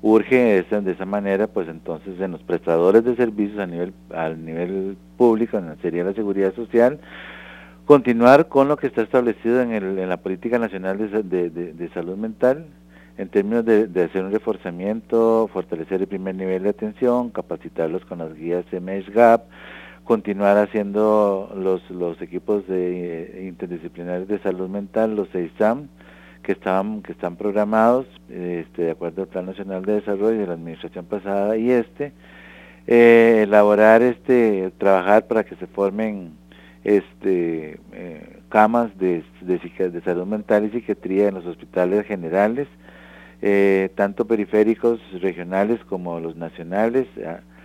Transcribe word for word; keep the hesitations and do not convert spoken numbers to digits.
urge de esa, de esa manera, pues entonces en los prestadores de servicios a nivel, al nivel público, en sería la seguridad social, continuar con lo que está establecido en, el, en la Política Nacional de, de, de, de Salud Mental, en términos de, de hacer un reforzamiento, fortalecer el primer nivel de atención, capacitarlos con las guías M S G A P, continuar haciendo los, los equipos de, eh, interdisciplinarios de salud mental, los EISAM, que están, que están programados este, de acuerdo al Plan Nacional de Desarrollo de la administración pasada y este, eh, elaborar, este, trabajar para que se formen este, eh, camas de, de, de salud mental y psiquiatría en los hospitales generales, eh, tanto periféricos, regionales como los nacionales,